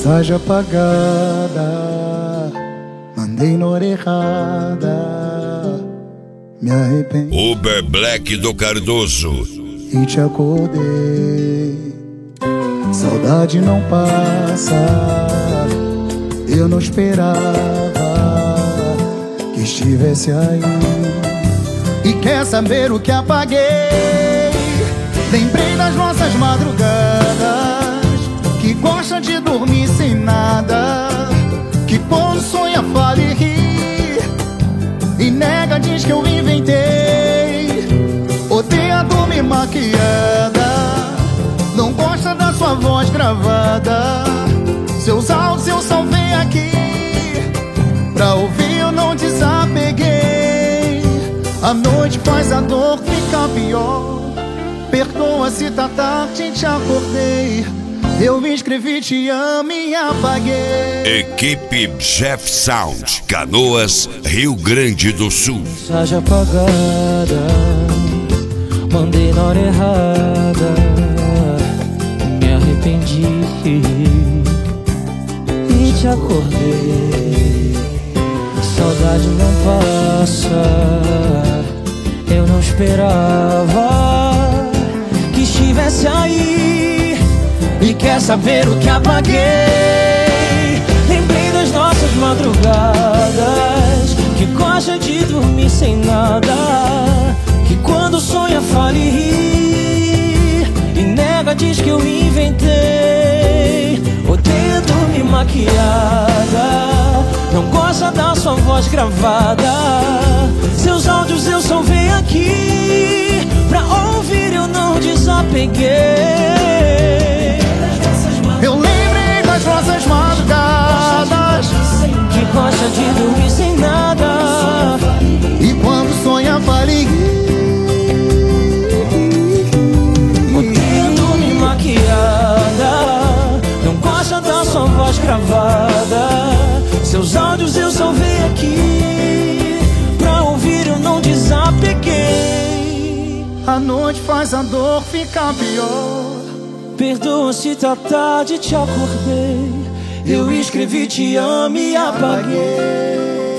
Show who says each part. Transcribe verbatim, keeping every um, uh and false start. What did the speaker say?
Speaker 1: Mensagem apagada, mandei na hora errada, me arrependi.
Speaker 2: Uber Black do Cardoso.
Speaker 1: E te acordei, saudade não passa, eu não esperava que estivesse aí. E quer saber o que apaguei? Lembrei das nossas madrugadas, que gosta de dormir sem nada, que quando sonha fala e ri, e nega, diz que eu inventei. Odeia dormir maquiada, não gosta da sua voz gravada. Seus áudios eu salvei aqui, pra ouvir eu não desapeguei. A noite faz a dor ficar pior, perdoa se tá tarde, te acordei. Eu escrevi te amo e apaguei.
Speaker 2: Equipe Jeff Sound, Canoas, Rio Grande do Sul.
Speaker 3: Mensagem apagada, mandei na hora errada, me arrependi e te acordei. Saudade não passa, eu não esperava que estivesse aí. E quer saber o que apaguei? Lembrei das nossas madrugadas, que gosta de dormir sem nada, que quando sonha fala e ri, e nega, diz que eu inventei. Odeia dormir maquiada, não gosta da sua voz gravada. Seus áudios eu salvei aqui, pra ouvir eu não desapeguei.
Speaker 1: Eu lembrei das nossas madrugadas,
Speaker 3: que gosta de dormir sem nada,
Speaker 1: e quando sonha fala e ri.
Speaker 3: Odeia dormir maquiada, não gosta da sua voz gravada. Seus áudios eu salvei aqui, pra ouvir eu não desapeguei.
Speaker 1: A noite faz a dor ficar pior,
Speaker 3: perdoa se tá tarde, te acordei. Eu escrevi te amo e apaguei.